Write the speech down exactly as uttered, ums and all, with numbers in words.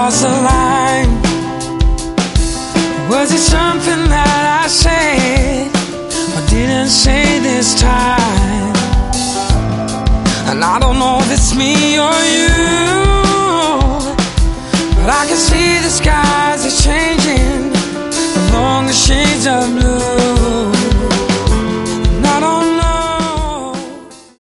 cross the line? Was it something that I said or didn't say this time? And I don't know if it's me or you, but I can see the skies are changing along the shades of blue.